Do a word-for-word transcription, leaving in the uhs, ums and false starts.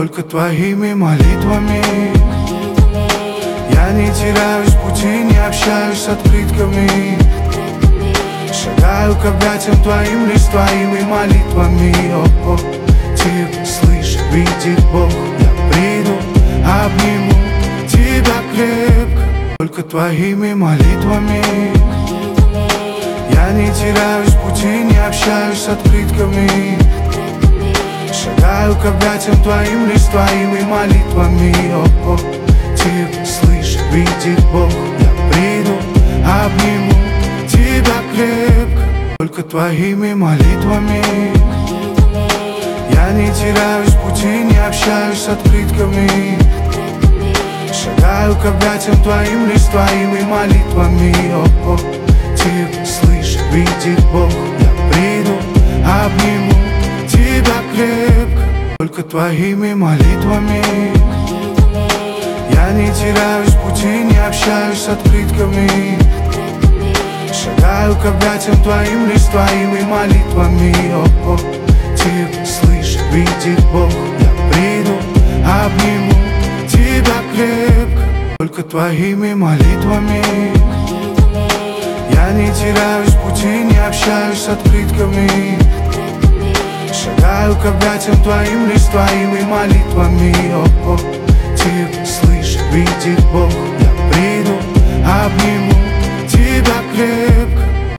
Только твоими молитвами. Я не теряюсь в пути, не общаюсь с открытками. Шагаю к объятиям твоим лишь твоими молитвами. О-о, тихо, слышь, видит Бог. Я приду, обниму тебя крепко. Только твоими молитвами. Я не теряюсь в пути, не общаюсь с открытками. Шагаю к объятиям твоим лишь твоими молитвами. О-о, тихо, слышь, видит Бог. Я приду, обниму тебя крепко. Только твоими молитвами. Я не теряюсь в пути, не общаюсь с открытками. Шагаю к объятиям твоим лишь твоими молитвами. О-о, тихо, слышь, видит Бог. Я приду, обниму тебя крепко. Только твоими молитвами. Я не теряюсь в пути, не общаюсь с открытками. Шагаю к объятиям твоим лишь твоими молитвами. О-о, тихо, слышь, видит Бог. Я приду, обниму тебя крепко. Только твоими молитвами. Я не теряюсь в пути, не общаюсь с открытками. Шагаю к объятиям твоим лишь твоими молитвами. О-о, тихо, слышь, видит Бог. Я приду, обниму тебя крепко.